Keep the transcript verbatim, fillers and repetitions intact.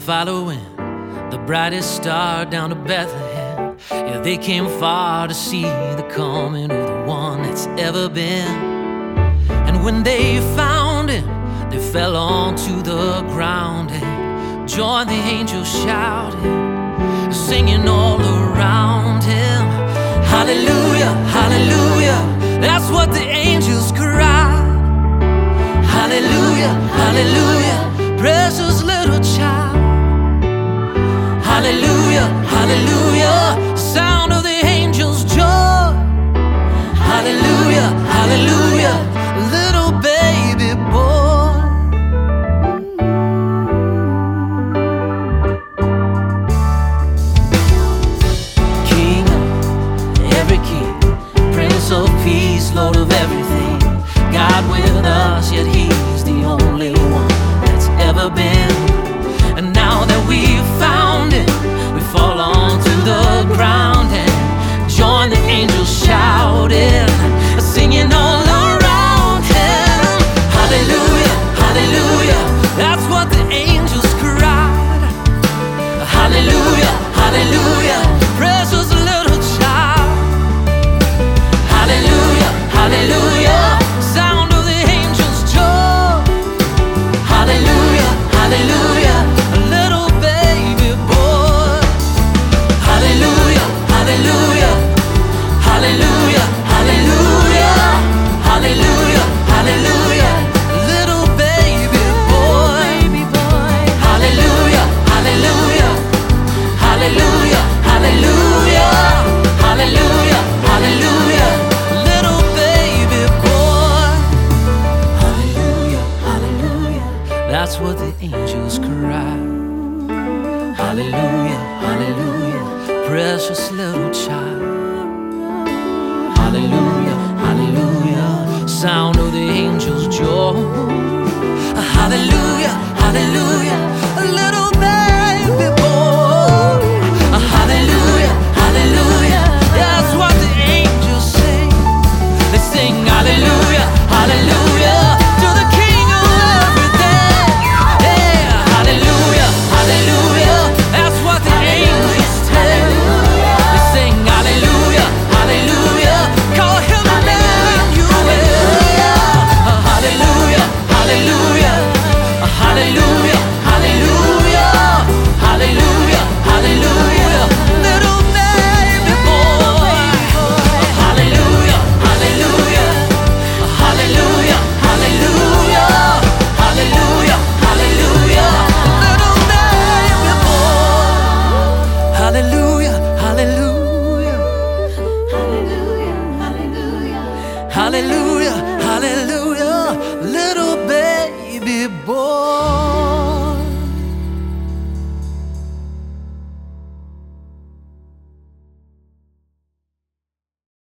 following the brightest star down to Bethlehem. Yeah, they came far to see the coming of the one that's ever been. And when they found him, they fell onto the ground and joined the angels shouting, singing all around him. Hallelujah, hallelujah, that's what the angels cried. Hallelujah, hallelujah, precious little child. Hallelujah, hallelujah, sound of the angels' joy. Hallelujah, hallelujah, little baby boy. King of every king, Prince of peace, Lord of everything, God with us, yet he's the only one that's ever been. And now that we've found him, we fall onto the ground and join the angels shouting, singing all around him. Hallelujah, hallelujah, that's what the angels cried. Hallelujah, hallelujah, precious little child. Hallelujah, hallelujah, sound of the angels' joy. Hallelujah, hallelujah, little baby boy. Hallelujah, hallelujah, hallelujah, hallelujah, hallelujah, hallelujah, little baby boy. Hallelujah, hallelujah, hallelujah, hallelujah, hallelujah, hallelujah, little baby boy. Hallelujah, hallelujah, that's what the angels cry. Hallelujah, hallelujah, precious little child. Hallelujah, hallelujah, sound of the angels' joy.